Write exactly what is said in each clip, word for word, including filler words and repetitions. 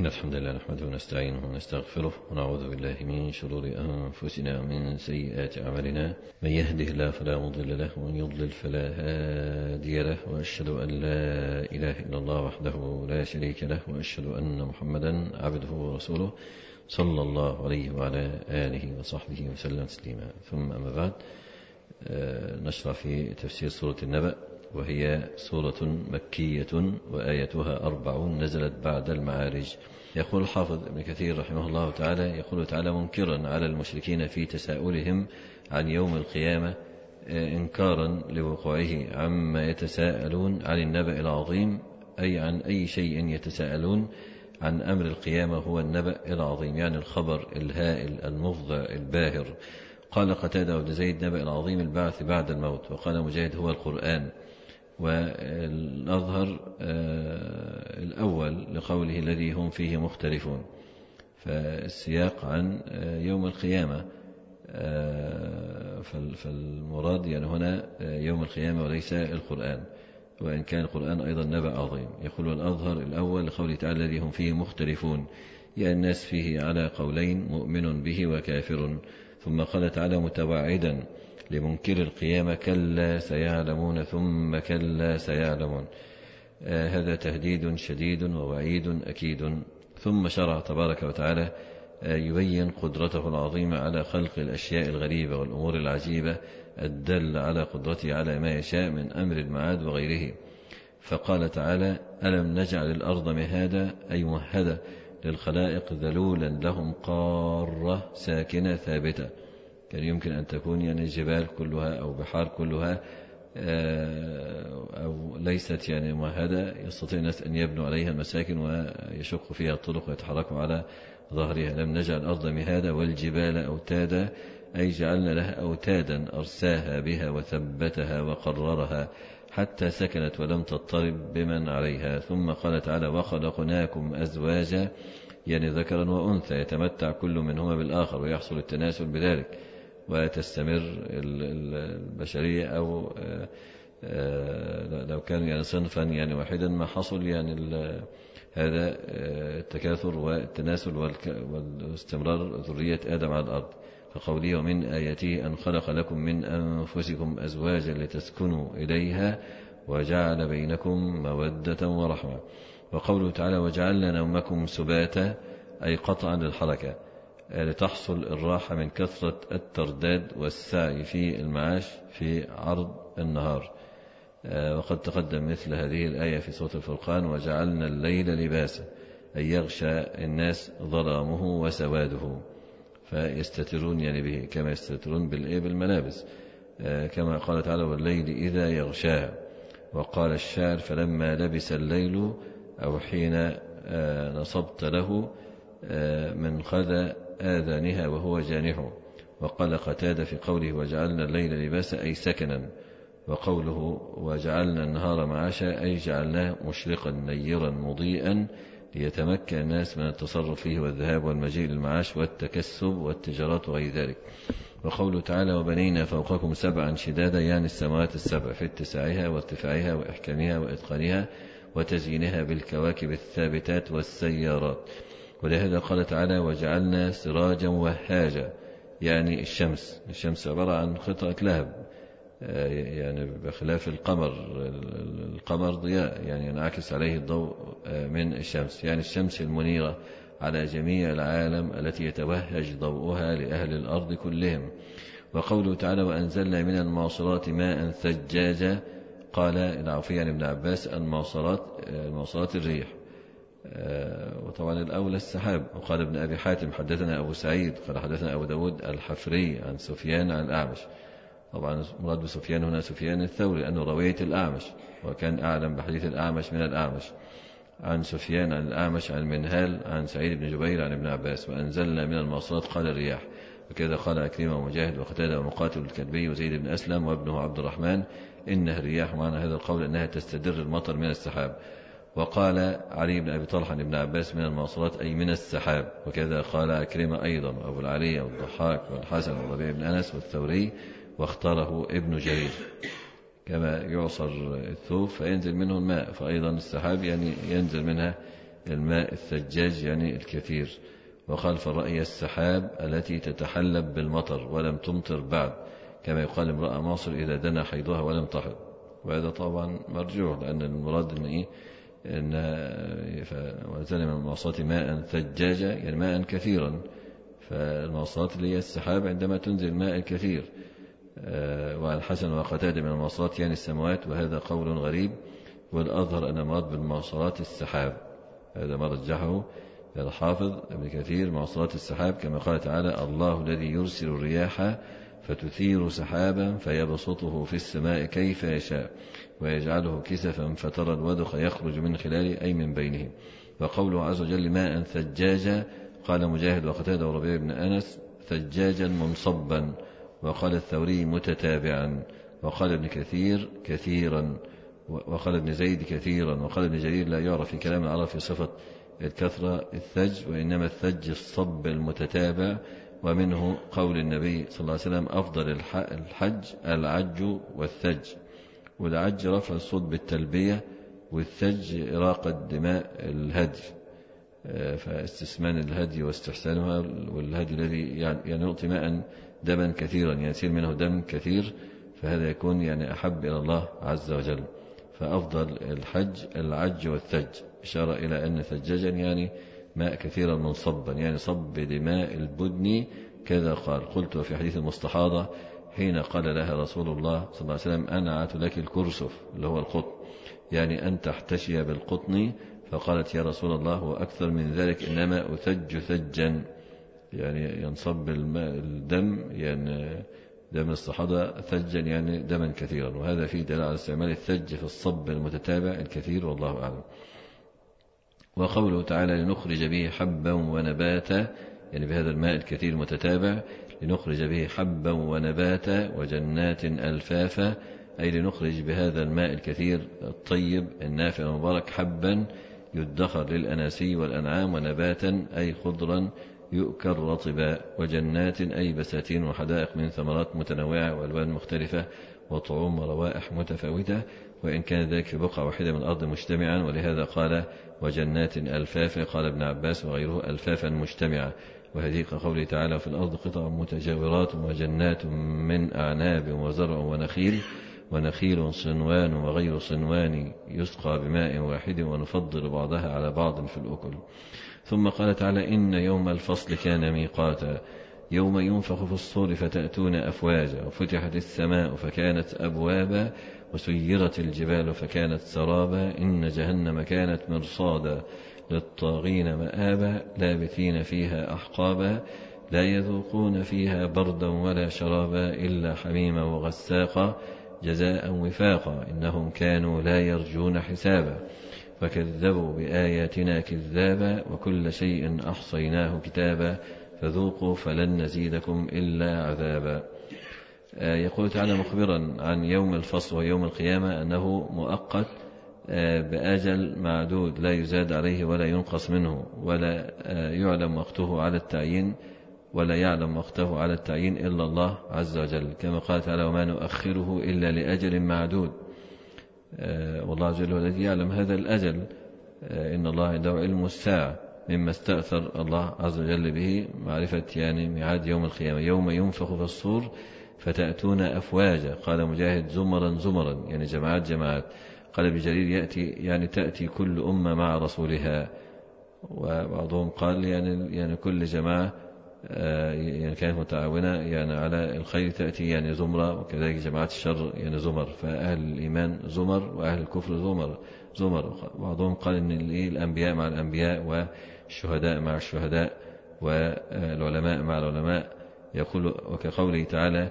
إن الحمد لله نحمده ونستعينه ونستغفره ونعوذ بالله من شرور أنفسنا ومن سيئات أعمالنا. من يهده الله فلا مضل له ومن يضلل فلا هادي له، وأشهد أن لا إله إلا الله وحده لا شريك له، وأشهد أن محمدا عبده ورسوله صلى الله عليه وعلى آله وصحبه وسلم تسليما. ثم أما بعد، نشرع في تفسير سورة النبأ، وهي سورة مكية وآيتها أربع نزلت بعد المعارج. يقول الحافظ ابن كثير رحمه الله تعالى، يقول تعالى منكرا على المشركين في تساؤلهم عن يوم القيامة، إنكارا لوقوعه عما يتساءلون عن النبأ العظيم، أي عن أي شيء يتساءلون عن أمر القيامة هو النبأ العظيم، يعني الخبر الهائل المفضع الباهر. قال قتادة وابن زيد نبأ العظيم البعث بعد الموت، وقال مجاهد هو القرآن. والأظهر الأول لقوله الذي هم فيه مختلفون، فالسياق عن يوم القيامة، فالمراد يعني هنا يوم القيامة وليس القرآن، وإن كان القرآن أيضا نبأ عظيم. يقول الأظهر الأول لقوله تعالى الذي هم فيه مختلفون، يعني الناس فيه على قولين، مؤمن به وكافر. ثم قال تعالى متوعدا لمنكر القيامة كلا سيعلمون ثم كلا سيعلمون، آه هذا تهديد شديد ووعيد أكيد. ثم شرع تبارك وتعالى آه يبين قدرته العظيمة على خلق الأشياء الغريبة والأمور العجيبة الدل على قدرته على ما يشاء من أمر المعاد وغيره. فقال تعالى ألم نجعل الأرض مهادا، أي مهدة للخلائق ذلولا لهم قارة ساكنة ثابتة. كان يمكن أن تكون يعني الجبال كلها أو بحار كلها أو ليست يعني مهدة، يستطيع الناس أن يبنوا عليها المساكن ويشق فيها الطرق ويتحركوا على ظهرها. لم نجعل الأرض مهادا والجبال أوتادا، أي جعلنا لها أوتادا أرساها بها وثبتها وقررها حتى سكنت ولم تضطرب بمن عليها. ثم قال تعالى وخلقناكم أزواجا، يعني ذكرا وأنثى، يتمتع كل منهما بالآخر ويحصل التناسل بذلك، وتستمر البشرية. أو لو كان يعني صنفا يعني واحدا ما حصل يعني هذا التكاثر والتناسل واستمرار ذرية آدم على الأرض. فقوله ومن آياته أن خلق لكم من أنفسكم أزواجا لتسكنوا إليها وجعل بينكم مودة ورحمة. وقوله تعالى وجعلنا نومكم سباتا، أي قطعا للحركة لتحصل الراحة من كثرة الترداد والسعي في المعاش في عرض النهار. وقد تقدم مثل هذه الآية في سورة الفرقان وجعلنا الليل لباسا، أي يغشى الناس ظلامه وسواده، فيستترون يعني به كما يستترون بالملابس، كما قال تعالى والليل إذا يغشاها. وقال الشاعر فلما لبس الليل أو حين نصبت له من خذى آذانها وهو جانح. وقال قتادة في قوله وجعلنا الليل لباسا، أي سكنا. وقوله وجعلنا النهار معاشا، أي جعلناه مشرقا نيرا مضيئا ليتمكن الناس من التصرف فيه والذهاب والمجيء للمعاش والتكسب والتجارات وغير ذلك. وقوله تعالى وبنينا فوقكم سبعا شدادا، يعني السماوات السبع في اتساعها وارتفاعها وإحكامها وإتقانها وتزيينها بالكواكب الثابتات والسيارات. ولهذا قال تعالى وجعلنا سراجا وهاجا، يعني الشمس. الشمس عبارة عن قطعة لهب، يعني بخلاف القمر. القمر ضياء يعني ينعكس عليه الضوء من الشمس، يعني الشمس المنيرة على جميع العالم التي يتوهج ضوءها لأهل الأرض كلهم. وقوله تعالى وأنزلنا من المعصرات ماء ثجاجا، قال العوفي عن ابن عباس المعصرات المعصرات الريح، وطبعا الأولى السحاب. وقال ابن أبي حاتم حدثنا أبو سعيد قال حدثنا أبو داود الحفري عن سفيان عن الأعمش. طبعا مراد بسفيان هنا سفيان الثوري لأنه روية الأعمش، وكان أعلم بحديث الأعمش من الأعمش. عن سفيان عن الأعمش عن منهال عن سعيد بن جبير عن ابن عباس وأنزلنا من المعصرات قال الرياح. وكذا قال أكرمة ومجاهد وقتادة ومقاتل الكلبي وزيد بن أسلم وابنه عبد الرحمن إنها الرياح، معنى هذا القول أنها تستدر المطر من السحاب. وقال علي بن أبي طلحة ابن عباس من المعصرات أي من السحاب. وكذا قال أكرمة أيضا أبو العلي والضحاك والحسن والربيع بن أنس والثوري، واختاره ابن جرير. كما يعصر الثوب فينزل منه الماء، فأيضا السحاب يعني ينزل منها الماء الثجاج يعني الكثير. وخلف الرأي السحاب التي تتحلب بالمطر ولم تمطر بعد، كما يقال امرأة ماصر إذا دنا حيضها ولم تحض. وهذا طبعا مرجوع، لأن المراد أن إيه إن ونزل من المعصرات ماء ثجاجا يعني ماء كثيرا. فالمعصرات اللي هي السحاب عندما تنزل الماء الكثير. وعن حسن وقتادة من المعصرات يعني السماوات، وهذا قول غريب، والأظهر أن مراد بالمعصرات السحاب. هذا ما رجحه الحافظ ابن كثير، معصرات السحاب كما قال تعالى: الله الذي يرسل الرياح فتثير سحابا فيبسطه في السماء كيف يشاء ويجعله كسفا فترى الودق يخرج من خلاله أي من بينه. وقوله عز وجل ماء ثجاجا، قال مجاهد وقتادة وربيع بن أنس ثجاجا منصبا، وقال الثوري متتابعا، وقال ابن كثير كثيرا، وقال ابن زيد كثيرا، وقال ابن جرير لا يعرف في كلام العرب في صفة الكثرة الثج، وإنما الثج الصب المتتابع. ومنه قول النبي صلى الله عليه وسلم: أفضل الحج العج والثج. والعج رفع الصوت بالتلبية، والثج إراقة دماء الهدي، فاستسمان الهدي واستحسانها. والهدي الذي يعني يعطي ماء دما كثيرا يعني يسير منه دم كثير، فهذا يكون يعني أحب إلى الله عز وجل. فأفضل الحج العج والثج، إشارة إلى أن ثجاجا يعني ماء كثيرا منصبا يعني صب دماء البدن. كذا قال. قلت وفي حديث المستحاضة حين قال لها رسول الله صلى الله عليه وسلم: أنعت لك الكرسف اللي هو القطن، يعني أن تحتشي بالقطن. فقالت: يا رسول الله وأكثر من ذلك، إنما أثج ثجا يعني ينصب الماء الدم يعني دم الصحابة ثجا يعني دما كثيرا. وهذا فيه دلالة على استعمال الثج في الصب المتتابع الكثير، والله أعلم. وقوله تعالى: لنخرج به حبا ونباتا، يعني بهذا الماء الكثير المتتابع لنخرج به حبا ونباتا وجنات ألفافا، أي لنخرج بهذا الماء الكثير الطيب النافع المبارك حبا يدخر للأناسي والأنعام، ونباتا أي خضرا يؤكل رطبا، وجنات أي بساتين وحدائق من ثمرات متنوعة وألوان مختلفة وطعوم وروائح متفاوتة، وإن كان ذلك في بقعة واحدة من الأرض مجتمعا. ولهذا قال: وجنات ألفافا. قال ابن عباس وغيره: ألفافا مجتمعة. وهذه كقوله تعالى: في الأرض قطع متجاورات وجنات من أعناب وزرع ونخيل ونخيل صنوان وغير صنوان يسقى بماء واحد ونفضل بعضها على بعض في الأكل. ثم قال تعالى: إن يوم الفصل كان ميقاتا، يوم ينفخ في الصور فتأتون أفواجا، وفتحت السماء فكانت أبوابا، وسيرت الجبال فكانت سرابا، إن جهنم كانت مرصادا للطاغين مآبا، لابثين فيها أحقابا، لا يذوقون فيها بردا ولا شرابا إلا حميما وغساقا جزاء وفاقا، إنهم كانوا لا يرجون حسابا، فكذبوا بآياتنا كذابا، وكل شيء أحصيناه كتابا، فذوقوا فلن نزيدكم إلا عذابا. يقول تعالى مخبرا عن يوم الفصل ويوم القيامة أنه مؤقت بأجل معدود لا يزاد عليه ولا ينقص منه، ولا يعلم وقته على التعيين ولا يعلم وقته على التعيين إلا الله عز وجل، كما قال تعالى: وما نؤخره إلا لأجل معدود. والله عز وجل هو الذي يعلم هذا الأجل، إن الله عنده علم الساعة، مما استأثر الله عز وجل به معرفة يعني ميعاد يوم القيامة. يوم ينفخ في الصور فتأتون أفواجا، قال مجاهد: زمرا زمرا يعني جماعات جماعات. قال ابن جرير: يأتي يعني تأتي كل أمة مع رسولها. وبعضهم قال يعني يعني كل جماعة يعني كانت متعاونة يعني على الخير تأتي يعني زمرة، وكذلك جماعات الشر يعني زمر، فأهل الإيمان زمر وأهل الكفر زمر زمر. بعضهم قال إن الأنبياء مع الأنبياء والشهداء مع الشهداء والعلماء مع العلماء. يقول وكقوله تعالى: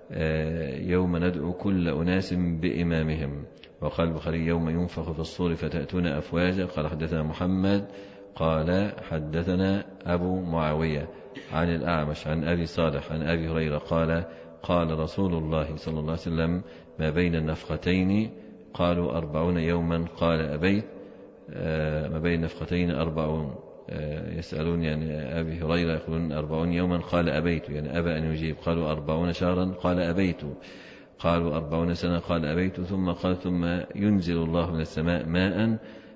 يوم ندعو كل أناس بإمامهم. وقال البخاري: يوم ينفخ في الصور فتأتون أفواجا. قال حدثنا محمد قال حدثنا أبو معاوية عن الأعمش عن أبي صالح عن أبي هريرة قال: قال رسول الله صلى الله عليه وسلم: ما بين النفختين. قالوا: أربعون يوما. قال: أبيت. ما بين النفختين أربعون. يسألون يعني أبي هريرة يقولون أربعون يوما. قال: أبيت يعني أبى أن يجيب. قالوا: أربعون شهرا. قال: أبيت. قالوا: أربعون سنة. قال: أبيت. ثم قال: ثم ينزل الله من السماء ماء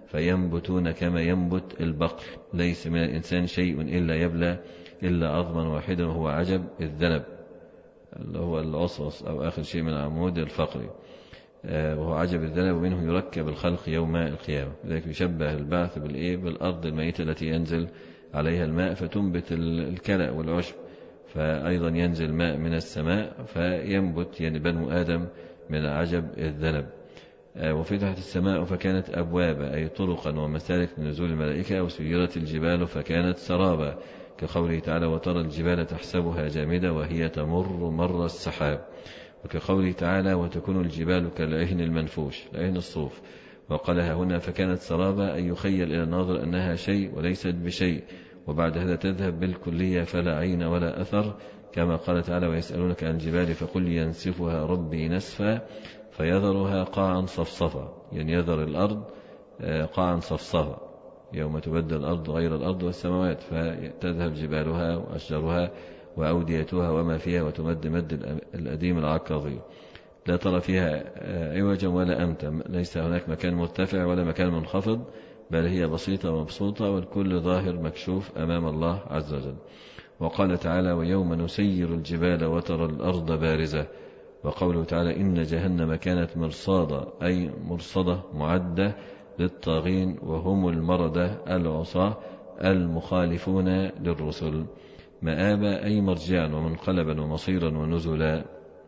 فينبتون كما ينبت البقل. ليس من الإنسان شيء إلا يبلى إلا عظما واحدا وهو عجب الذنب، اللي هو العصعص أو آخر شيء من العمود الفقري، وهو عجب الذنب ومنه يركب الخلق يوم القيامة. لذلك يشبه البعث بالإيه؟ بالأرض الميتة التي ينزل عليها الماء فتنبت الكلأ والعشب، فأيضا ينزل ماء من السماء فينبت يعني بنو آدم من عجب الذنب. وفتحت السماء فكانت أبوابا أي طرقا ومسالك من نزول الملائكة، وسيرت الجبال فكانت سرابا، كقوله تعالى وترى الجبال تحسبها جامدة وهي تمر مر السحاب، وكقوله تعالى وتكون الجبال كالعهن المنفوش العهن الصوف. وقالها هنا فكانت سرابا أي يخيل إلى الناظر أنها شيء وليست بشيء، وبعد هذا تذهب بالكلية فلا عين ولا أثر، كما قال تعالى ويسألونك عن الجبال فقل ينسفها ربي نسفا فيذرها قاعا صفصفا، يعني يذر الأرض قاعا صفصفا يوم تبدل الأرض غير الأرض والسماوات، فتذهب جبالها وأشجارها وأوديتها وما فيها وتمد مد الأديم العكاظي، لا ترى فيها عوجا ولا أمتا، ليس هناك مكان مرتفع ولا مكان منخفض، بل هي بسيطة ومبسوطة والكل ظاهر مكشوف أمام الله عز وجل. وقال تعالى ويوم نسير الجبال وترى الأرض بارزة. وقوله تعالى إن جهنم كانت مرصادا أي مرصدة معدة للطاغين وهم المردة العصاة المخالفون للرسل، مآبا أي مرجعا ومنقلبا ومصيرا ونزلا.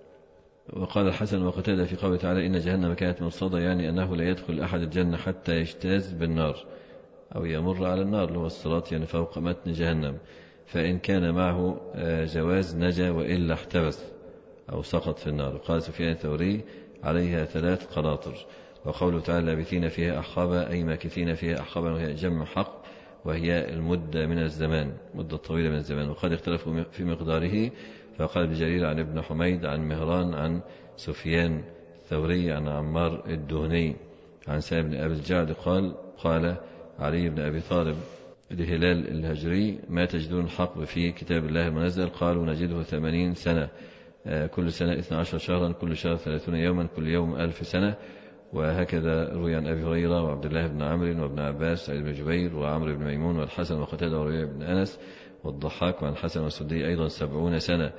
وقال الحسن وقتادة في قوله تعالى إن جهنم كانت مرصادا يعني أنه لا يدخل أحد الجنة حتى يجتاز بالنار أو يمر على النار اللي هو الصراط يعني فوق متن جهنم، فإن كان معه جواز نجا وإلا احتبس أو سقط في النار. قال سفيان الثوري عليها ثلاث قناطر. وقوله تعالى لابثين فيها أحقابا أي ماكثين فيها أحقابا، وهي جمع حق وهي المدة من الزمان مدة طويلة من الزمان. وقد اختلفوا في مقداره، فقال ابن جرير عن ابن حميد عن مهران عن سفيان الثوري عن عمار الدهني عن سالم بن أبي الجعد قال قال علي بن أبي طالب لهلال الهجري ما تجدون الحق في كتاب الله المنزل؟ قالوا نجده ثمانين سنة، كل سنة اثنى عشر شهرا، كل شهر ثلاثون يوما، كل يوم ألف سنة. وهكذا روي عن أبي هريرة وعبد الله بن عمرو وابن عباس وسعيد بن جبير وعمرو بن ميمون والحسن وقتادة وربيع بن أنس والضحاك وعن الحسن والسدي أيضا سبعون سنة،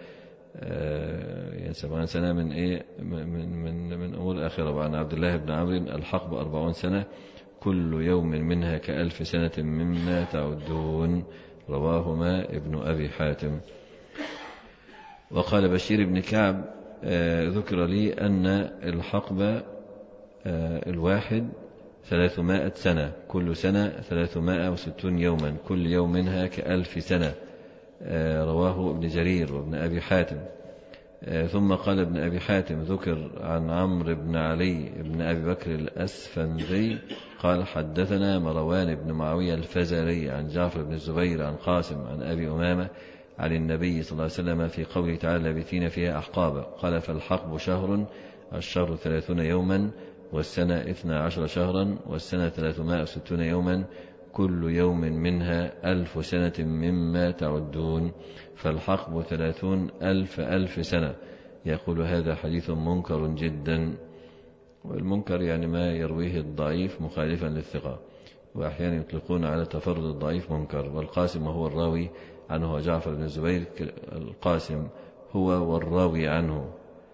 يعني سبعون سنة من إيه من من من أمور الآخرة. وعن عبد الله بن عمرو الحقب أربعون سنة، كل يوم منها كألف سنة مما تعدون، رواهما ابن أبي حاتم. وقال بشير بن كعب ذكر لي أن الحقب الواحد ثلاثمائة سنة، كل سنة ثلاثمائة وستون يوما، كل يوم منها كألف سنة، رواه ابن جرير وابن أبي حاتم. ثم قال ابن أبي حاتم ذكر عن عمرو بن علي بن أبي بكر الأسفندي قال حدثنا مروان بن معاوية الفزاري عن جعفر بن الزبير عن قاسم عن أبي أمامة عن النبي صلى الله عليه وسلم في قوله تعالى لابثين فيها أحقابا. قال فالحقب شهر، الشهر ثلاثون يوما، والسنة اثنى عشر شهرا، والسنة ثلاثمائة وستون يوما، كل يوم منها ألف سنة مما تعدون، فالحقب ثلاثون ألف ألف سنة. يقول هذا حديث منكر جدا، والمنكر يعني ما يرويه الضعيف مخالفا للثقة، وأحيانا يطلقون على تفرد الضعيف منكر. والقاسم هو الراوي عنه جعفر بن الزبير، القاسم هو والراوي عنه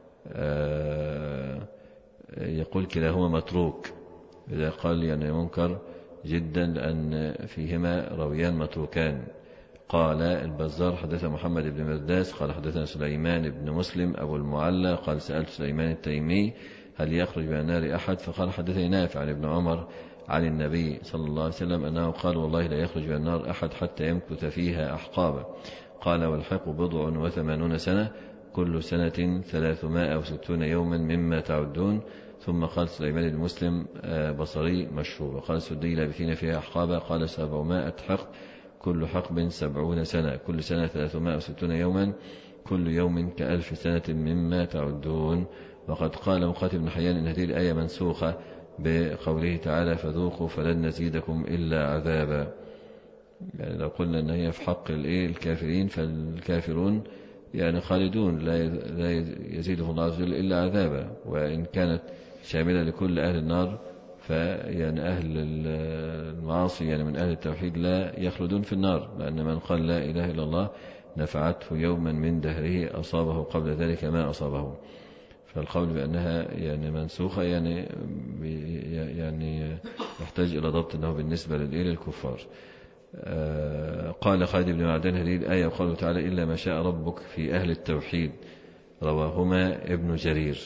يقول كلاهما متروك، إذا قال يعني منكر جدا لأن فيهما راويان متروكان. قال البزار حدث محمد بن مرداس قال حدثنا سليمان بن مسلم أبو المعلى قال سألت سليمان التيمي هل يخرج من النار أحد؟ فقال حدثني نافع عن ابن عمر عن النبي صلى الله عليه وسلم أنه قال والله لا يخرج من النار أحد حتى يمكث فيها أحقابا. قال والحق بضع وثمانون سنة، كل سنة ثلاثمائة وستون يوما مما تعدون. ثم قال سليمان المسلم بصري مشهور. وقال السدي لابثين فيها أحقابا قال سبعمائة حقب، كل حقب سبعون سنة، كل سنة ثلاثمائة وستون يوما، كل يوم كألف سنة مما تعدون. وقد قال مقاتل بن حيان إن هذه الآية منسوخة بقوله تعالى فذوقوا فلن نزيدكم إلا عذابا. يعني لو قلنا أن هي في حق الكافرين فالكافرون يعني خالدون لا يزيدهم الله عز وجل إلا عذابا، وإن كانت شاملة لكل أهل النار فيعني أهل المعاصي يعني من أهل التوحيد لا يخلدون في النار، لأن من قال لا إله إلا الله نفعته يوما من دهره أصابه قبل ذلك ما أصابه. فالقول بأنها يعني منسوخة يعني يعني يحتاج إلى ضبط أنه بالنسبة للكفار. قال خالد بن معدان هذه الآية وقوله تعالى إلا ما شاء ربك في أهل التوحيد رواهما ابن جرير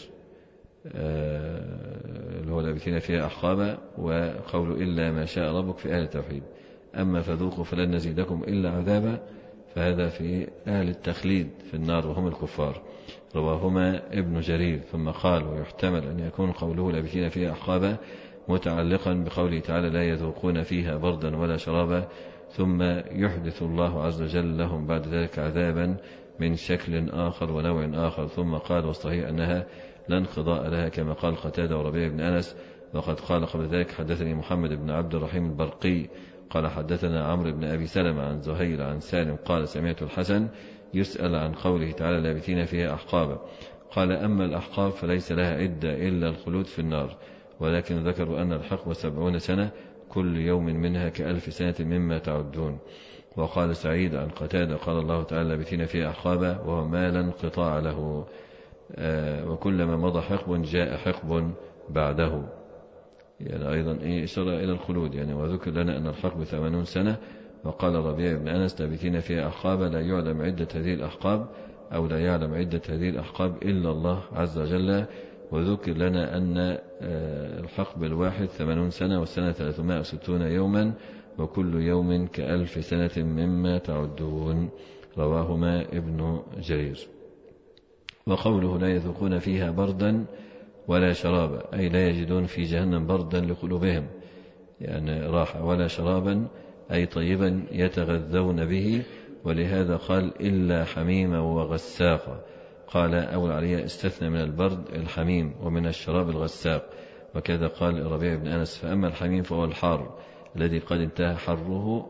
اللي هو الذين فيها أحقابا، وقول إلا ما شاء ربك في أهل التوحيد. أما فذوقوا فلن نزيدكم إلا عذابا فهذا في أهل التخليد في النار وهم الكفار، رواهما ابن جرير. ثم قال ويحتمل أن يكون قوله الذين فيها أحقابا متعلقا بقوله تعالى لا يذوقون فيها بردا ولا شرابا، ثم يحدث الله عز وجل لهم بعد ذلك عذابا من شكل آخر ونوع آخر. ثم قال والصحيح أنها لا انقضاء لها كما قال قتادة وربيع بن أنس. وقد قال قبل ذلك حدثني محمد بن عبد الرحيم البرقي قال حدثنا عمرو بن أبي سلمة عن زهير عن سالم قال سمعت الحسن يسأل عن قوله تعالى لابثين فيها أحقابا، قال أما الأحقاب فليس لها عدة إلا الخلود في النار، ولكن ذكروا أن الحقب سبعون سنة كل يوم منها كألف سنة مما تعدون. وقال سعيد عن قتادة قال الله تعالى لابثين فيها أحقابا وهو ما لا انقطاع له، آه وكلما مضى حقب جاء حقب بعده، يعني أيضا إيه إشارة إلى الخلود يعني. وذكر لنا أن الحقب ثمانون سنة. وقال ربيع بن أنس لابثين فيها أحقابا لا يعلم عدة هذه الأحقاب أو لا يعلم عدة هذه الأحقاب إلا الله عز وجل. وذكر لنا أن الحقب الواحد ثمانون سنة والسنة ثلاثمائة وستون يوما وكل يوم كألف سنة مما تعدون، رواهما ابن جرير. وقوله لا يذوقون فيها بردا ولا شرابا أي لا يجدون في جهنم بردا لقلوبهم يعني راحة، ولا شرابا أي طيبا يتغذون به، ولهذا قال إلا حميما وغساقا. قال أبو العلياء استثنى من البرد الحميم ومن الشراب الغساق، وكذا قال الربيع بن أنس فأما الحميم فهو الحار الذي قد انتهى حره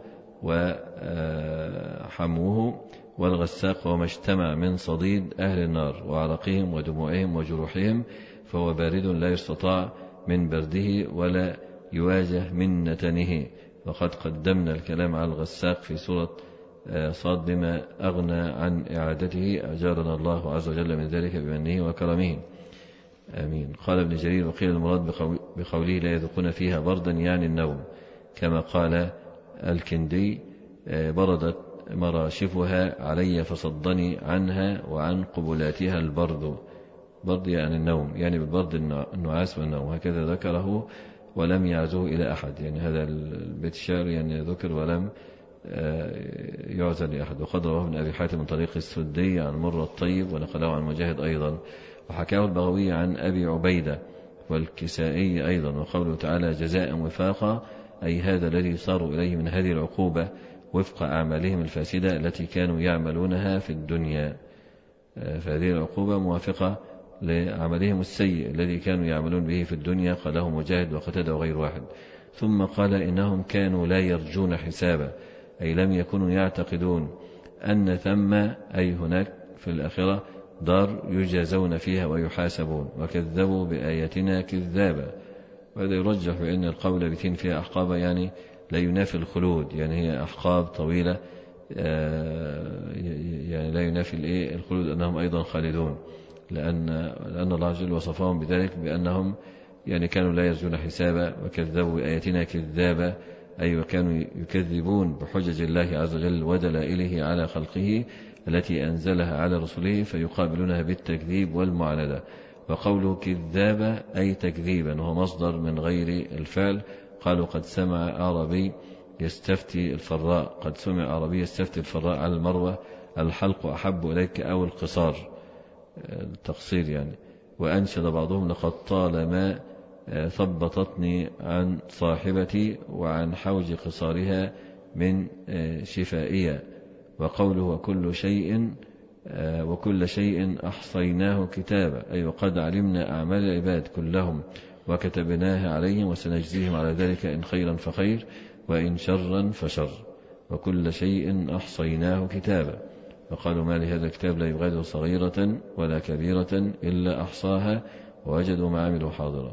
وحموه، والغساق هو ما اجتمع من صديد أهل النار وعرقهم ودموعهم وجروحهم فهو بارد لا يستطاع من برده ولا يواجه من نتنه. وقد قدمنا الكلام على الغساق في سورة صاد بما أغنى عن إعادته أجارنا الله عز وجل من ذلك بمنه وكرمه، آمين. قال ابن جرير وقيل المراد بقوله لا يذوقون فيها بردا يعني النوم، كما قال الكندي بردت مراشفها علي فصدني عنها وعن قبلاتها البرد، برد يعني النوم يعني بالبرد النعاس والنوم، هكذا ذكره ولم يعزه إلى أحد، يعني هذا البيت الشعر يعني ذكر ولم يعزل لأحد. وقد رواه ابن أبي حاتم من طريق السدي عن مر الطيب ونقله عن مجاهد أيضا، وحكاه البغوي عن أبي عبيدة والكسائي أيضا. وقوله تعالى جزاء وفاقا أي هذا الذي صاروا إليه من هذه العقوبة وفق أعمالهم الفاسدة التي كانوا يعملونها في الدنيا، فهذه العقوبة موافقة لعملهم السيء الذي كانوا يعملون به في الدنيا، قاله مجاهد وقتادة وغير واحد. ثم قال إنهم كانوا لا يرجون حسابا أي لم يكونوا يعتقدون أن ثم أي هناك في الآخرة دار يجازون فيها ويحاسبون، وكذبوا بآياتنا كذابا. وهذا يرجح بأن القول بثين فيها أحقابا يعني لا ينافي الخلود، يعني هي أحقاب طويلة يعني لا ينافي الخلود أنهم أيضا خالدون، لأن لأن الله جل وصفهم بذلك بأنهم يعني كانوا لا يرجون حسابا وكذبوا بآياتنا كذابا أي وكانوا يكذبون بحجج الله عز وجل ودلائله على خلقه التي أنزلها على رسله فيقابلونها بالتكذيب والمعاندة. وقوله كذابا أي تكذيبا وهو مصدر من غير الفعل. قالوا قد سمع عربي يستفتي الفراء قد سمع عربي يستفتي الفراء على المروة الحلق أحب إليك أو القصار التقصير يعني. وأنشد بعضهم لقد طالما ثبطتني عن صاحبتي وعن حوج قصارها من شفائية. وقوله وكل شيء وكل شيء أحصيناه كتابا أي وقد علمنا أعمال العباد كلهم وكتبناها عليهم وسنجزيهم على ذلك إن خيرا فخير وإن شرا فشر، وكل شيء أحصيناه كتابا. وقالوا ما لهذا الكتاب لا يغادر صغيرة ولا كبيرة إلا أحصاها ووجدوا ما عملوا حاضرا.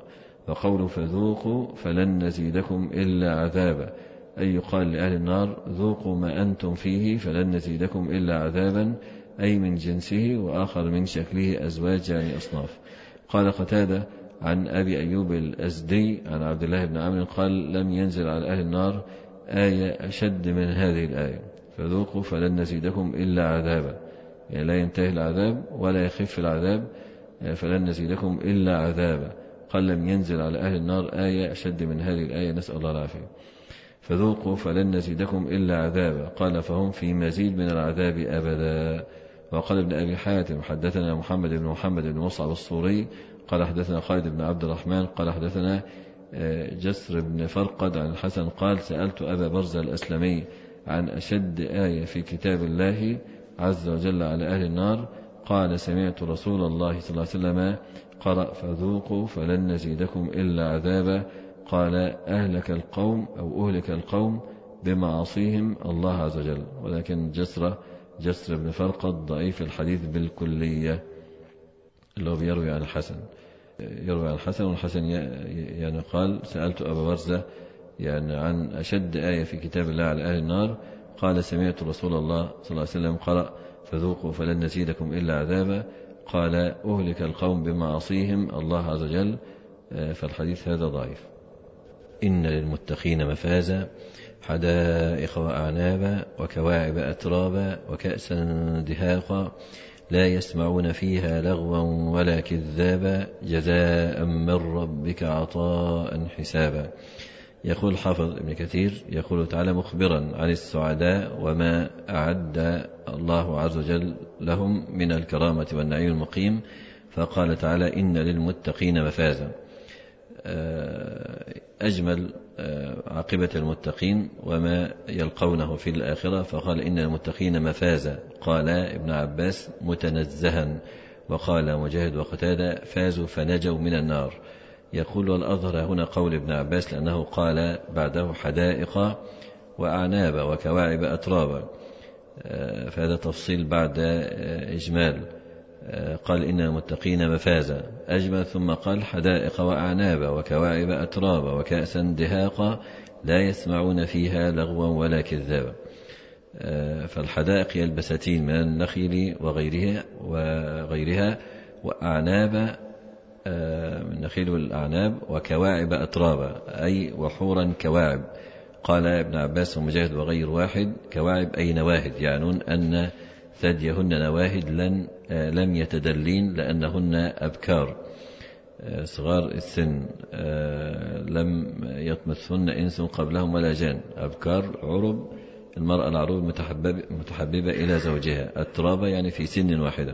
فقوله فذوقوا فلن نزيدكم إلا عذابا، أي يقال لأهل النار ذوقوا ما أنتم فيه فلن نزيدكم إلا عذابا، أي من جنسه، وآخر من شكله أزواج يعني أصناف. قال قتادة عن أبي أيوب الأزدي عن عبد الله بن عمرو قال لم ينزل على أهل النار آية أشد من هذه الآية، فذوقوا فلن نزيدكم إلا عذابا، يعني لا ينتهي العذاب ولا يخف العذاب، فلن نزيدكم إلا عذابا. قال لم ينزل على أهل النار آية أشد من هذه الآية، نسأل الله العافية. فذوقوا فلن نزيدكم إلا عذابا، قال فهم في مزيد من العذاب أبدا. وقال ابن أبي حاتم حدثنا محمد بن محمد بن مصعب الصوري قال حدثنا خالد بن عبد الرحمن قال حدثنا جسر بن فرقد عن الحسن قال سألت أبا برزة الأسلمي عن أشد آية في كتاب الله عز وجل على أهل النار، قال سمعت رسول الله صلى الله عليه وسلم قرأ فذوقوا فلن نزيدكم إلا عذابا، قال أهلك القوم أو أهلك القوم بمعاصيهم الله عز وجل. ولكن جسر جسر بن فرقد ضعيف الحديث بالكلية، اللي هو بيروي عن الحسن يروي عن الحسن، والحسن يعني قال سألت أبا برزة يعني عن أشد آية في كتاب الله على أهل النار، قال سمعت رسول الله صلى الله عليه وسلم قرأ فذوقوا فلن نزيدكم إلا عذابا، قال أهلك القوم بمعاصيهم الله عز وجل. فالحديث هذا ضعيف. إن للمتقين مفازا حدائق وأعنابا وكواعب أترابا وكأسا دهاقا لا يسمعون فيها لغوا ولا كذابا جزاء من ربك عطاء حسابا. يقول حافظ ابن كثير يقول تعالى مخبرا عن السعداء وما أعد الله عز وجل لهم من الكرامة والنعيم المقيم، فقال تعالى إن للمتقين مفازا. أجمل عاقبة المتقين وما يلقونه في الآخرة، فقال إن المتقين مفازا. قال ابن عباس متنزها، وقال مجاهد وقتادة فازوا فنجوا من النار. يقول والأظهر هنا قول ابن عباس لأنه قال بعده حدائق وأعناب وكواعب أترابا، فهذا تفصيل بعد إجمال. قال إن المتقين مفازا أجمل، ثم قال حدائق وأعناب وكواعب أترابا وكأسا دهاقا لا يسمعون فيها لغوا ولا كذابا. فالحدائق هي البساتين من النخيل وغيرها وغيرها وأعناب من النخيل والأعناب وكواعب أترابا أي وحورا كواعب. قال ابن عباس ومجاهد وغير واحد كواعب أي نواهد، يعنون أن ثديهن نواهد لن لم يتدلين لأنهن أبكار صغار السن لم يطمثهن إنس قبلهم ولا جان، أبكار عرب، المرأة العروب متحببة, متحببة إلى زوجها. الترابة يعني في سن واحدة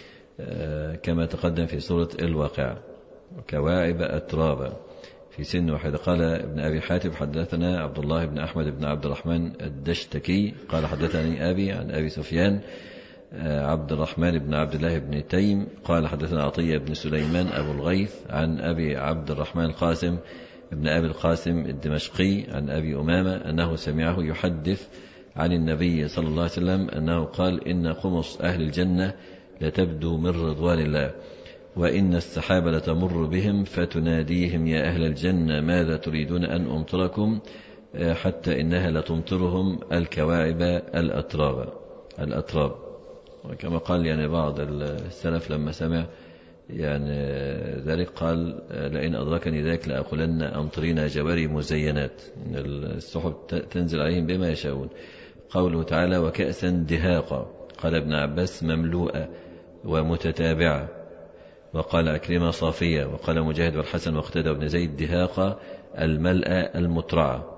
كما تقدم في سورة الواقعة، كواعب أترابا في سن واحدة. قال ابن أبي حاتم حدثنا عبد الله بن أحمد بن عبد الرحمن الدشتكي قال حدثني أبي عن أبي سفيان عبد الرحمن بن عبد الله بن تيم قال حدثنا عطية بن سليمان أبو الغيث عن أبي عبد الرحمن القاسم ابن أبي القاسم الدمشقي عن أبي أمامة أنه سمعه يحدث عن النبي صلى الله عليه وسلم أنه قال إن قمص أهل الجنة لتبدو من رضوان الله، وإن السحاب لتمر بهم فتناديهم يا أهل الجنة ماذا تريدون أن أمطركم، حتى إنها لتمطرهم الكواعب الأتراب الأتراب وكما قال يعني بعض السلف لما سمع يعني ذلك قال لئن أدركني ذاك لأقولن أمطرين جواري مزينات، السحب تنزل عليهم بما يشاءون. قوله تعالى وكأسا دهاقا، قال ابن عباس مملوءة ومتتابعة، وقال عكرمة صافية، وقال مجاهد والحسن واقتدى بن زيد دهاقا الملأ المترعة،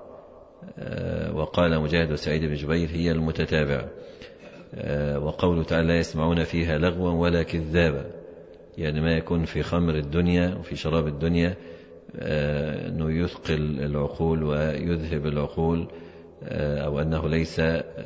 وقال مجاهد وسعيد بن جبير هي المتتابعة. وقوله تعالى لا يسمعون فيها لغوا ولا كذابا، يعني ما يكون في خمر الدنيا وفي شراب الدنيا أنه يثقل العقول ويذهب العقول، أو أنه ليس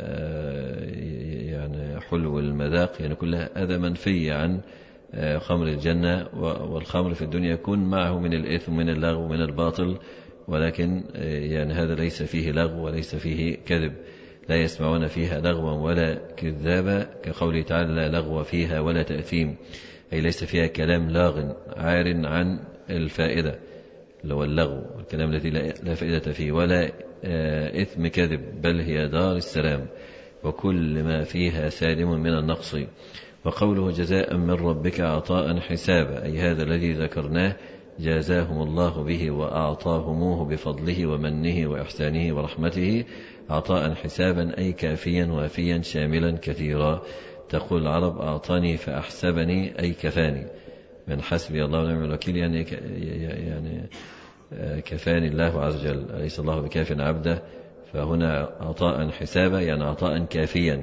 يعني حلو المذاق، يعني كلها هذا منفي عن خمر الجنة. والخمر في الدنيا يكون معه من الإثم من اللغو من الباطل، ولكن يعني هذا ليس فيه لغو وليس فيه كذب. لا يسمعون فيها لغوا ولا كذابا، كقوله تعالى لا لغو فيها ولا تأثيم، أي ليس فيها كلام لاغ عار عن الفائدة. اللي هو اللغو والكلام الذي لا فائدة فيه، ولا إثم كذب، بل هي دار السلام وكل ما فيها سالم من النقص. وقوله جزاء من ربك عطاء حسابا، أي هذا الذي ذكرناه جازاهم الله به وأعطاهموه بفضله ومنه وإحسانه ورحمته عطاء حسابا، أي كافيا وافيا شاملا كثيرا. تقول العرب أعطاني فأحسبني، أي كفاني، من حسبي الله ونعم الوكيل، يعني يعني كفاني الله عز وجل، أليس الله بكاف عبده؟ فهنا عطاء حسابا يعني عطاء كافيا،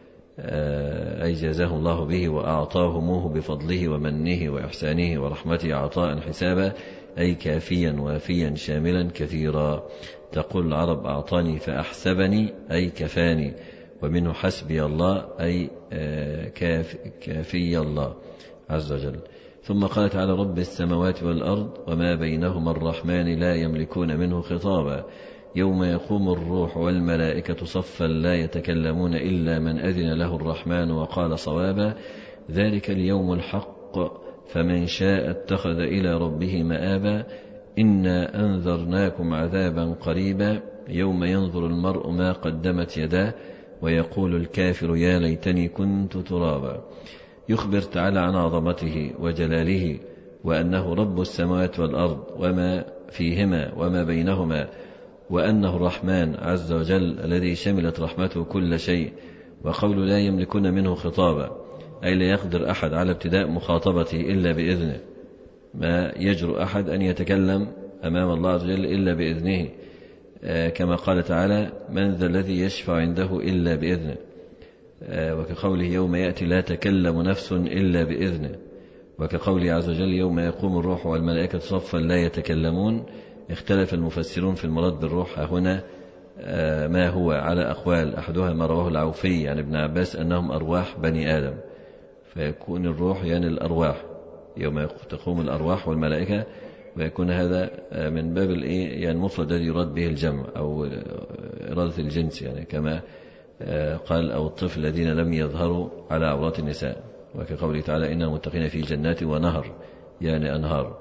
أي جازاهم الله به وأعطاهموه بفضله ومنه وإحسانه ورحمته عطاء حسابا، أي كافيا وافيا شاملا كثيرا. تقول العرب أعطاني فأحسبني، أي كفاني، ومنه حسبي الله، أي كاف كافي الله عز وجل. ثم قال تعالى رب السماوات والأرض وما بينهما الرحمن لا يملكون منه خطابا، يوم يقوم الروح والملائكة صفا لا يتكلمون إلا من أذن له الرحمن وقال صوابا، ذلك اليوم الحق فمن شاء اتخذ إلى ربه مآبا، إنا أنذرناكم عذابا قريبا يوم ينظر المرء ما قدمت يداه ويقول الكافر يا ليتني كنت ترابا. يخبر تعالى عن عظمته وجلاله وأنه رب السماوات والأرض وما فيهما وما بينهما، وأنه الرحمن عز وجل الذي شملت رحمته كل شيء. وقول لا يملكون منه خطابا، أي لا يقدر أحد على ابتداء مخاطبته إلا بإذنه، ما يجرؤ أحد أن يتكلم أمام الله عز وجل إلا بإذنه، كما قال تعالى من ذا الذي يشفع عنده إلا بإذنه، وكقوله يوم يأتي لا تكلم نفس إلا بإذنه، وكقوله عز وجل يوم يقوم الروح والملائكة صفا لا يتكلمون. اختلف المفسرون في المراد بالروح هنا ما هو على أقوال، أحدها ما رواه العوفي عن ابن عباس أنهم أرواح بني آدم، فيكون الروح يعني الأرواح يوم تقوم الأرواح والملائكة، ويكون هذا من باب الإيه يعني المفرد الذي يراد به الجمع أو إرادة الجنس، يعني كما قال أو الطفل الذين لم يظهروا على عورات النساء، وكقوله تعالى إن المتقين في جنات ونهر يعني أنهار،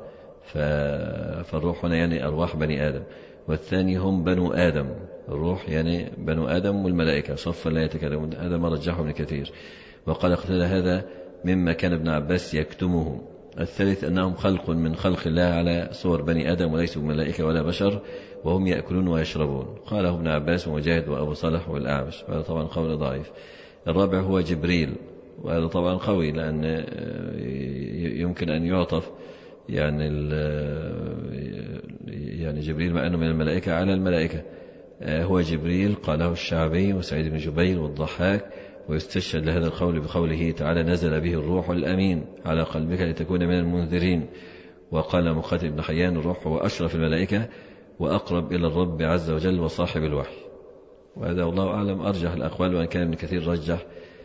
فالروح هنا يعني أرواح بني آدم. والثاني هم بنو آدم، الروح يعني بنو آدم والملائكة صفا لا يتكلمون، هذا ما رجحه ابن كثير. وقال اقتدى هذا مما كان ابن عباس يكتمه. الثالث أنهم خلق من خلق الله على صور بني آدم وليسوا ملائكة ولا بشر، وهم يأكلون ويشربون، قاله ابن عباس ومجاهد وأبو صالح والأعمش، وهذا طبعا قول ضعيف. الرابع هو جبريل، وهذا طبعا قوي لأن يمكن أن يعطف يعني يعني جبريل مع أنه من الملائكة على الملائكة، هو جبريل قاله الشعبي وسعيد بن جبير والضحاك. ويستشهد لهذا القول بقوله تعالى نزل به الروح الأمين على قلبك لتكون من المنذرين. وقال مخاتب بن حيان الروح هو أشرف الملائكة وأقرب إلى الرب عز وجل وصاحب الوحي، وهذا والله أعلم أرجح الأقوال، وأن كان ابن كثير رجح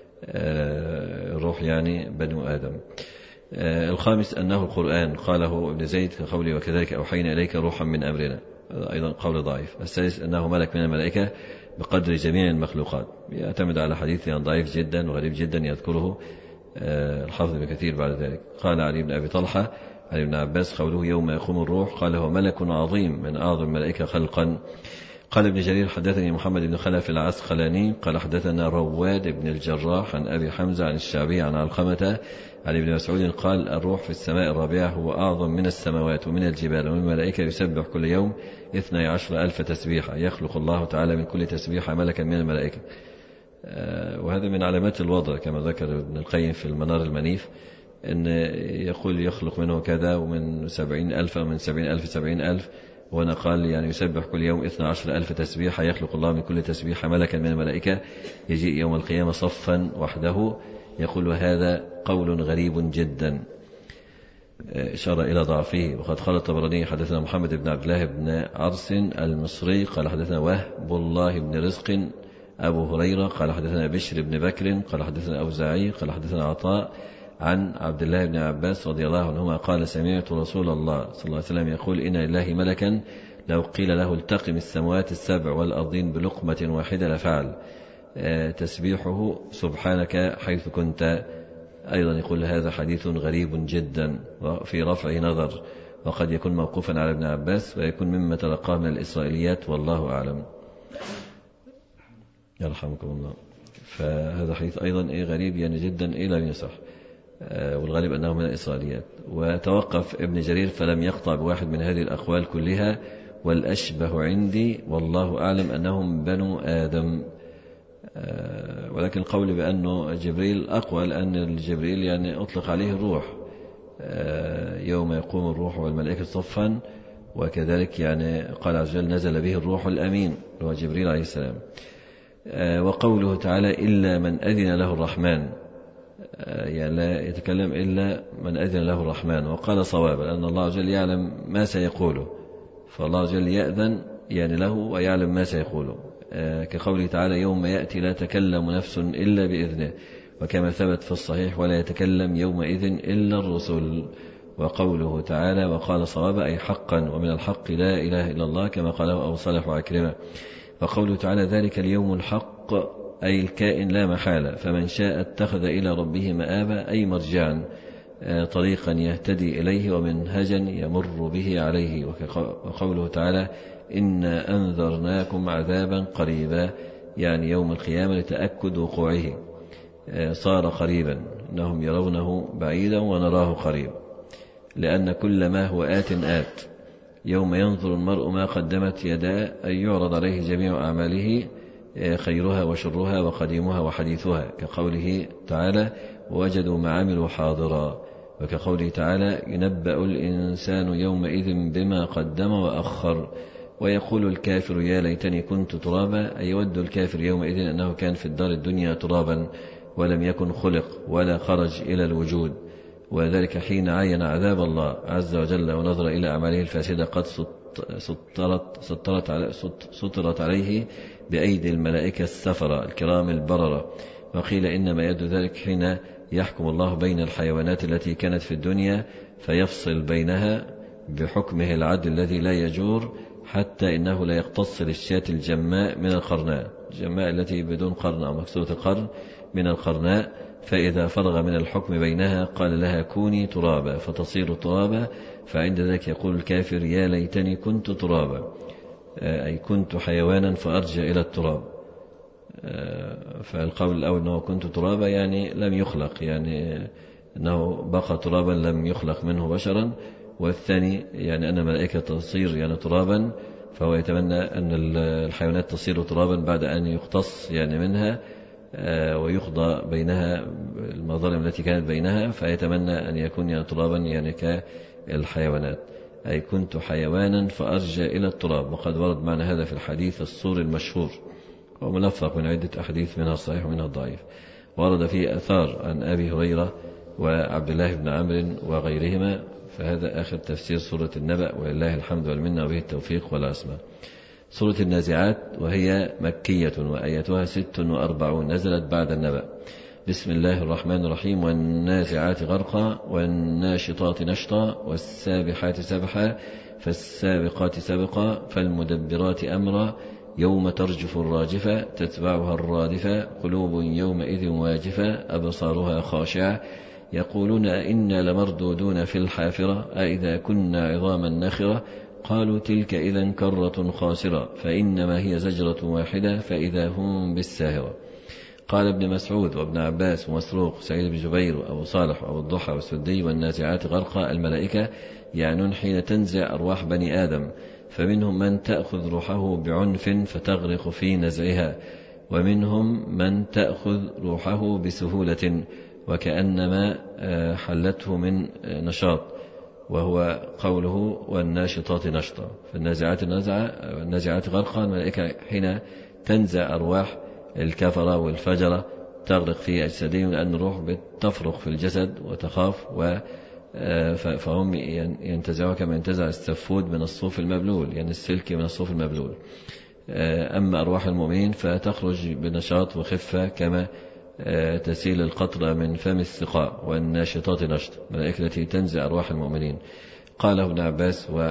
الروح يعني بنو آدم. الخامس أنه القرآن، قاله ابن زيد كقوله وكذلك أوحينا إليك روحا من أمرنا، هذا أيضا قول ضعيف. السادس أنه ملك من الملائكة بقدر جميع المخلوقات، يعتمد على حديث ضعيف جدا وغريب جدا يذكره الحافظ ابن كثير بعد ذلك. قال علي بن أبي طلحة عن ابن عباس قوله يوم يقوم الروح، قال هو ملك عظيم من أعظم الملائكة خلقا. قال ابن جرير حدثني محمد بن خلف العسقلاني قال حدثنا رواد بن الجراح عن أبي حمزة عن الشعبي عن علقمة عن ابن مسعود قال الروح في السماء الرابعة هو أعظم من السماوات ومن الجبال ومن الملائكة، يسبح كل يوم اثني عشر ألف تسبيحة، يخلق الله تعالى من كل تسبيحة ملكا من الملائكة. وهذا من علامات الوضع كما ذكر ابن القيم في المنار المنيف، أن يقول يخلق منه كذا ومن سبعين ألف ومن سبعين ألف سبعين ألف، وأنا قال يعني يسبح كل يوم اثني عشر ألف تسبيحة، يخلق الله من كل تسبيحة ملكا من الملائكة، يجيء يوم القيامة صفا وحده. يقول هذا قول غريب جدا، إشارة إلى ضعفه. وقد قال الطبراني حدثنا محمد بن عبد الله بن عرس المصري قال حدثنا وهب الله بن رزق أبو هريرة قال حدثنا بشر بن بكر قال حدثنا أوزاعي قال حدثنا عطاء عن عبد الله بن عباس رضي الله عنهما قال سمعت رسول الله صلى الله عليه وسلم يقول إن لله ملكا لو قيل له التقم السماوات السبع والأرضين بلقمة واحدة لفعل، تسبيحه سبحانك حيث كنت. أيضا يقول هذا حديث غريب جدا في رفع نظر، وقد يكون موقوفا على ابن عباس ويكون مما تلقاه من الإسرائيليات والله أعلم. يرحمكم الله. فهذا حديث أيضا إيه غريب يعني جدا إيه لم يصح، والغالب أنه من الإسرائيليات. وتوقف ابن جرير فلم يقطع بواحد من هذه الأقوال كلها، والأشبه عندي والله أعلم أنهم بنو آدم. ولكن قولي بأنه جبريل أقوى، لأن الجبريل يعني أطلق عليه الروح يوم يقوم الروح والملائكة صفا، وكذلك يعني قال عز وجل نزل به الروح الأمين هو جبريل عليه السلام. وقوله تعالى إلا من أذن له الرحمن، يعني لا يتكلم إلا من أذن له الرحمن. وقال صواب لأن الله عز وجل يعلم ما سيقوله، فالله عز وجل يأذن يعني له ويعلم ما سيقوله، كقوله تعالى يوم يأتي لا تكلم نفس إلا بإذنه، وكما ثبت في الصحيح ولا يتكلم يومئذ إلا الرسل. وقوله تعالى وقال صواب أي حقا، ومن الحق لا إله إلا الله كما قاله أبو صالح وعكرمة. وقوله تعالى ذلك اليوم الحق أي الكائن لا محالة، فمن شاء اتخذ إلى ربه مآبا أي مرجعا، طريقا يهتدي إليه ومنهجا يمر به عليه. وقوله تعالى إنا أنذرناكم عذابا قريبا، يعني يوم القيامة لتأكد وقوعه صار قريبا، إنهم يرونه بعيدا ونراه قريب، لأن كل ما هو آت آت. يوم ينظر المرء ما قدمت يداه أي يعرض عليه جميع أعماله خيرها وشرها وقديمها وحديثها، كقوله تعالى وجدوا ما عملوا حاضرا، وكقوله تعالى ينبأ الإنسان يومئذ بما قدم وأخر. ويقول الكافر يا ليتني كنت ترابا، أي يود الكافر يومئذ أنه كان في الدار الدنيا ترابا ولم يكن خلق ولا خرج إلى الوجود، وذلك حين عين عذاب الله عز وجل ونظر إلى أعماله الفاسدة قد سطرت, سطرت, على سطرت عليه بأيدي الملائكة السفرة الكرام البررة. وقيل إنما يد ذلك حين يحكم الله بين الحيوانات التي كانت في الدنيا فيفصل بينها بحكمه العدل الذي لا يجور، حتى إنه لا يقتص للشاة الجماء من القرناء، الجماء التي بدون قرن أو مكسورة القرن من القرناء، فإذا فرغ من الحكم بينها قال لها كوني ترابا فتصير ترابا، فعند ذلك يقول الكافر يا ليتني كنت ترابا، أي كنت حيوانا فأرجع إلى التراب. فالقول الأول أنه كنت ترابا يعني لم يخلق، يعني أنه بقى ترابا لم يخلق منه بشرا، والثاني يعني أن الملائكة تصير يعني ترابا، فهو يتمنى أن الحيوانات تصير ترابا بعد أن يختص يعني منها ويقضى بينها المظالم التي كانت بينها، فيتمنى أن يكون يعني ترابا يعني كالحيوانات، أي كنت حيوانا فأرجع إلى التراب. وقد ورد معنى هذا في الحديث الصور المشهور وملفق من عدة أحاديث منها الصحيح ومنها الضعيف. ورد فيه أثار عن أبي هريرة وعبد الله بن عمرو وغيرهما. فهذا آخر تفسير سورة النبأ، ولله الحمد والمنة وبه التوفيق والعصمة. سورة النازعات وهي مكية وآياتها ست وأربعون، نزلت بعد النبأ. بسم الله الرحمن الرحيم والنازعات غرقا والناشطات نشطا والسابحات سبحا فالسابقات سبقا فالمدبرات أمرا يوم ترجف الراجفة تتبعها الرادفة قلوب يومئذ واجفة أبصارها خاشعة يقولون إنا لمردودون في الحافرة أئذا كنا عظاما نخرة قالوا تلك إذا كرة خاسرة فإنما هي زجرة واحدة فإذا هم بالساهرة. قال ابن مسعود وابن عباس ومسروق سعيد بن جبير وأبو صالح وأبو الضحى والسدي والنازعات غرقا الملائكة يعنون حين تنزع أرواح بني آدم، فمنهم من تأخذ روحه بعنف فتغرق في نزعها، ومنهم من تأخذ روحه بسهولة وكأنما حلته من نشاط، وهو قوله والناشطات نشطا. فالنازعات النزعة والنازعات غرقا الملائكة حين تنزع أرواح الكفرة والفجرة تغرق في أجسادهم، لأن الروح بتفرق في الجسد وتخاف و فهم ينتزعوا كما ينتزع السفود من الصوف المبلول، يعني السلك من الصوف المبلول. أما أرواح المؤمنين فتخرج بنشاط وخفة كما تسيل القطرة من فم السقاء. والناشطات نشط الملائكة التي تنزع أرواح المؤمنين. قاله ابن عباس و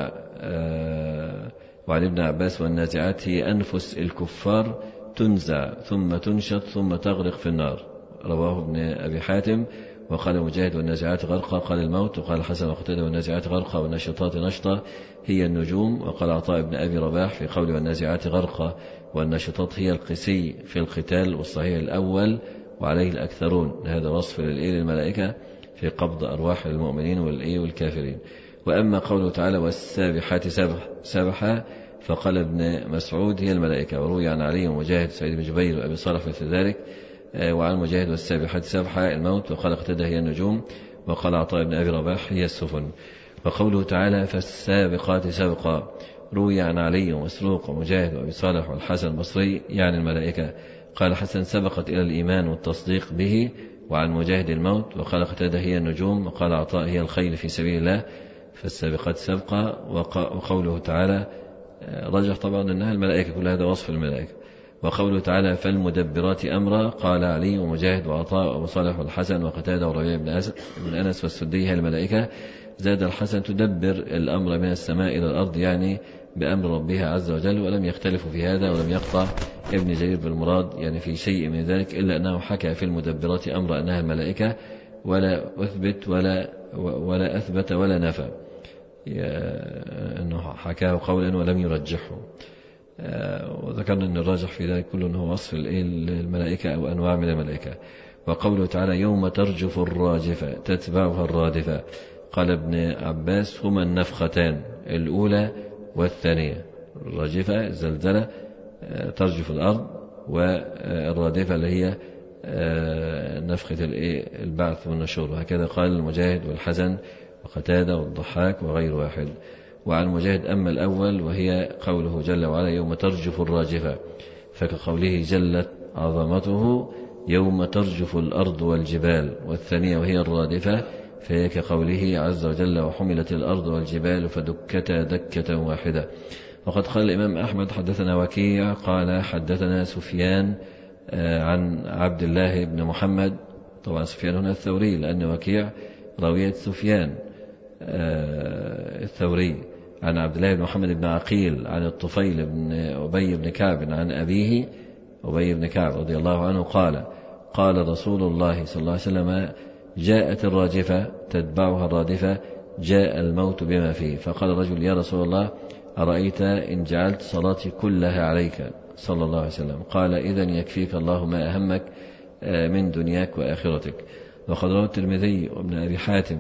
وعن ابن عباس والنازعات هي أنفس الكفار تنزع ثم تنشط ثم تغرق في النار، رواه ابن أبي حاتم. وقال مجاهد والنازعات غرقا قال الموت، وقال الحسن وقتادة والنازعات غرقا والناشطات نشطا هي النجوم، وقال عطاء بن أبي رباح في قول والنازعات غرقا والناشطات هي القسي في القتال، والصحيح الأول وعليه الأكثرون. هذا وصف للملائكة في قبض أرواح المؤمنين والكافرين. وأما قوله تعالى والسابحات سبح سبحا فقال ابن مسعود هي الملائكة، وروي عن علي ومجاهد سعيد بن جبير وأبي صالح مثل ذلك، وعن مجاهد والسابحات سبحا الموت، وقال قتادة هي النجوم، وقال عطاء بن أبي رباح هي السفن. وقوله تعالى فالسابقات سبقا روي عن علي ومسروق ومجاهد وأبي صالح والحسن البصري يعني الملائكة. قال حسن سبقت إلى الإيمان والتصديق به، وعن مجاهد الموت، وقال قتادة هي النجوم، وقال عطاء هي الخيل في سبيل الله فالسابقات سبقا. وقوله تعالى رجح طبعا أنها الملائكة، كل هذا وصف الملائكة. وقوله تعالى فالمدبرات أمرا قال علي ومجاهد وعطاء وأبو صالح والحسن وقتادة وربيع بن أنس والسدي هي الملائكة. زاد الحسن تدبر الأمر من السماء إلى الأرض يعني بأمر ربها عز وجل، ولم يختلفوا في هذا، ولم يقطع ابن جرير بالمراد يعني في شيء من ذلك، إلا أنه حكى في المدبرات أمر أنها الملائكة، ولا أثبت ولا ولا أثبت ولا نفى، أنه حكاه قولا ولم يرجحه. وذكرنا أن الراجح في ذلك كله أنه وصف الملائكة أو أنواع من الملائكة. وقوله تعالى يوم ترجف الراجفة تتبعها الرادفة قال ابن عباس هما النفختان الأولى والثانية، الراجفة الزلزلة ترجف الأرض، والرادفة اللي هي نفخة البعث والنشور، وهكذا قال المجاهد والحسن وقتادة والضحاك وغير واحد. وعن مجاهد أما الأول وهي قوله جل وعلا يوم ترجف الراجفة، فكقوله جلت عظمته يوم ترجف الأرض والجبال، والثانية وهي الرادفة فهي كقوله عز وجل وحملت الأرض والجبال فدكتا دكة واحدة. وقد قال الإمام أحمد حدثنا وكيع قال حدثنا سفيان عن عبد الله بن محمد، طبعا سفيان هنا الثوري لأن وكيع راوية سفيان الثوري، عن عبد الله بن محمد بن عقيل عن الطفيل بن أبي بن كعب عن أبيه أبي بن كعب رضي الله عنه قال قال رسول الله صلى الله عليه وسلم جاءت الراجفة تتبعها الرادفة جاء الموت بما فيه، فقال الرجل يا رسول الله أرأيت إن جعلت صلاتي كلها عليك صلى الله عليه وسلم؟ قال إذن يكفيك الله ما أهمك من دنياك وآخرتك. وقد روى الترمذي وابن أبي حاتم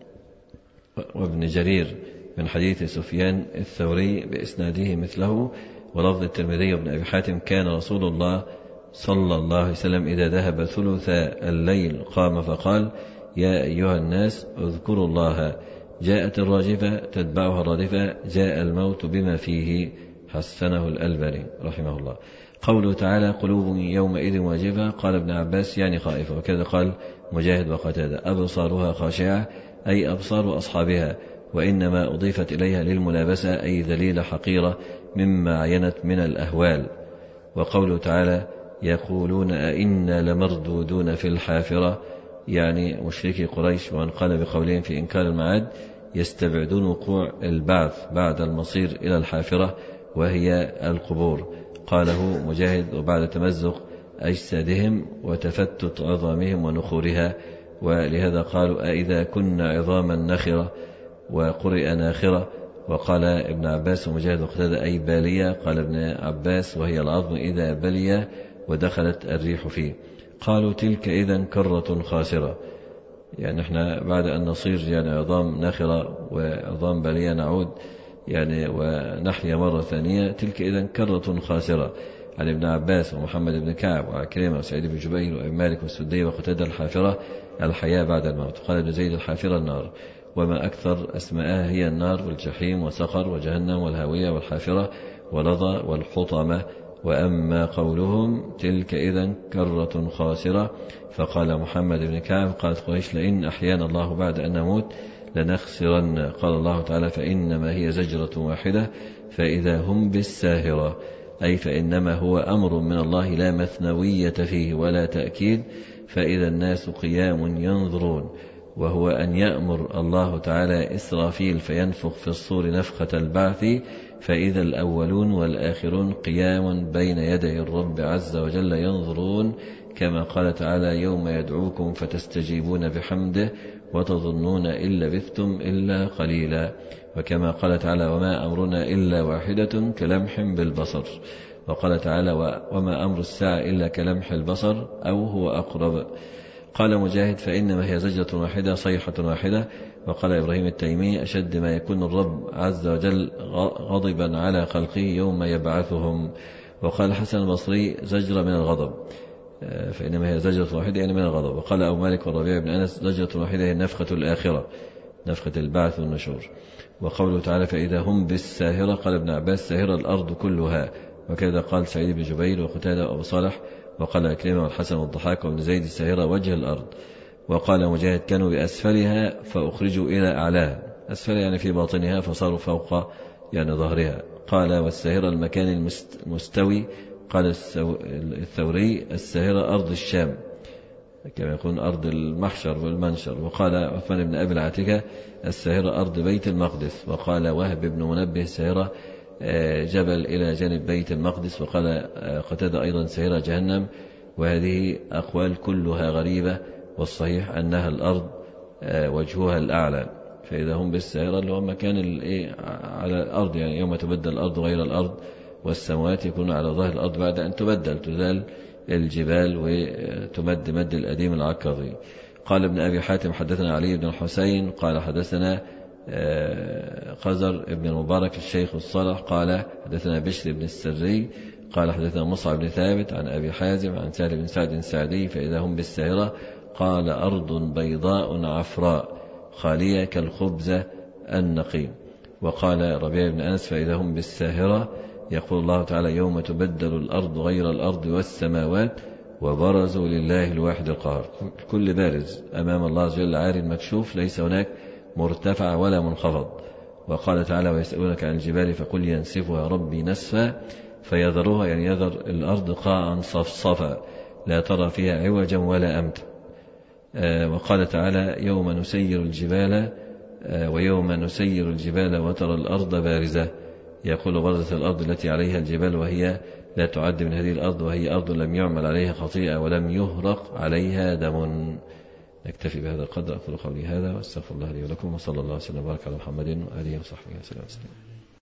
وابن جرير من حديث سفيان الثوري بإسناده مثله، ولفظ الترمذي وابن أبي حاتم كان رسول الله صلى الله عليه وسلم إذا ذهب ثلث الليل قام فقال يا أيها الناس اذكروا الله جاءت الراجفة تتبعها الرادفة جاء الموت بما فيه، حسنه الألباني رحمه الله. قوله تعالى قلوب يومئذ واجفة قال ابن عباس يعني خائفة، وكذا قال مجاهد وقتادة أبصارها خاشعة أي أبصار أصحابها، وإنما أضيفت إليها للملابسة أي ذليلة حقيرة مما عينت من الأهوال. وقوله تعالى يقولون أئنا لمردودون في الحافرة يعني مشركي قريش، وأن قال بقولهم في إنكار المعاد يستبعدون وقوع البعث بعد المصير إلى الحافرة وهي القبور. قاله مجاهد وبعد تمزق أجسادهم وتفتت عظامهم ونخورها، ولهذا قالوا أئذا كنا عظاما نخرة وقرئ ناخرة. وقال ابن عباس ومجاهد وقتادة أي بالية، قال ابن عباس وهي العظم إذا بلي ودخلت الريح فيه. قالوا تلك إذن كرة خاسرة، يعني احنا بعد أن نصير يعني عظام ناخرة وعظام بالية نعود يعني ونحيا مرة ثانية، تلك إذن كرة خاسرة. عن ابن عباس ومحمد بن كعب وعكرمة وسعيد بن جبير وابن مالك والسدي وقتادة الحافرة الحياة بعد الموت. قال ابن زيد الحافرة النار، وما أكثر أسماءها هي النار والجحيم وسقر وجهنم والهاوية والحافرة ولظى والحطمة. وأما قولهم تلك إذن كرة خاسرة فقال محمد بن كعب قالت قريش لئن أحيانا الله بعد أن نموت لنخسرن. قال الله تعالى فإنما هي زجرة واحدة فإذا هم بالساهرة، أي فإنما هو أمر من الله لا مثنوية فيه ولا تأكيد، فإذا الناس قيام ينظرون، وهو أن يأمر الله تعالى إسرافيل فينفخ في الصور نفخة البعث، فإذا الأولون والآخرون قيام بين يدي الرب عز وجل ينظرون كما قال تعالى يوم يدعوكم فتستجيبون بحمده وتظنون إن لبثتم إلا قليلا. وكما قال تعالى وما أمرنا إلا واحدة كلمح بالبصر. وقال تعالى وما أمر الساعة إلا كلمح البصر أو هو أقرب. قال مجاهد فإنما هي زجرة واحدة صيحة واحدة. وقال إبراهيم التيمي أشد ما يكون الرب عز وجل غضبا على خلقه يوم يبعثهم. وقال الحسن البصري زجرة من الغضب، فإنما هي زجرة واحدة يعني من الغضب. وقال أبو مالك والربيع بن أنس زجرة واحدة هي نفخة الآخرة، نفخة البعث والنشور. وقوله تعالى فإذا هم بالساهرة قال ابن عباس ساهرة الأرض كلها، وكذا قال سعيد بن جبير وقتادة وأبو صالح. وقال أكرمة والحسن والضحاك وابن زيد الساهرة وجه الأرض. وقال مجاهد كانوا بأسفلها فأخرجوا إلى أعلاها، أسفل يعني في باطنها فصاروا فوق يعني ظهرها. قال والساهرة المكان المستوي. قال الثوري الساهرة أرض الشام كما يكون أرض المحشر والمنشر. وقال عثمان بن أبي العتيكة الساهرة أرض بيت المقدس. وقال وهب بن منبه الساهرة جبل إلى جانب بيت المقدس. وقال قتادة أيضا ساهرة جهنم. وهذه أقوال كلها غريبة، والصحيح أنها الأرض وجهها الأعلى. فإذا هم بالساهرة اللي هو مكان على الأرض، يعني يوم تبدل الأرض غير الأرض والسماوات يكون على ظهر الأرض بعد أن تبدل، تزال الجبال وتمد مد الأديم العكظي. قال ابن أبي حاتم حدثنا علي بن الحسين قال حدثنا قزر ابن المبارك الشيخ الصالح قال حدثنا بشر بن السري قال حدثنا مصعب بن ثابت عن أبي حازم عن سهل بن سعد السعدي فإذا هم بالساهرة قال أرض بيضاء عفراء خالية كالخبزة النقي. وقال ربيع بن أنس فإذا هم بالساهرة يقول الله تعالى يوم تبدل الأرض غير الأرض والسماوات وبرزوا لله الواحد القهار. كل بارز أمام الله عز وجل عار مكشوف، ليس هناك مرتفع ولا منخفض. وقال تعالى ويسألونك عن الجبال فقل ينسفها ربي نسفا فيذرها يعني يذر الأرض قاعا صفصفا لا ترى فيها عوجا ولا أمتا. وقال تعالى يوم نسير الجبال ويوم نسير الجبال وترى الأرض بارزة يقول برزت الأرض التي عليها الجبال وهي لا تعد من هذه الأرض، وهي أرض لم يعمل عليها خطيئة ولم يهرق عليها دم. نكتفي بهذا القدر. أقول قولي هذا واستغفر الله لي ولكم، وصلى الله وسلم وبارك على محمد وآله وصحبه وسلم.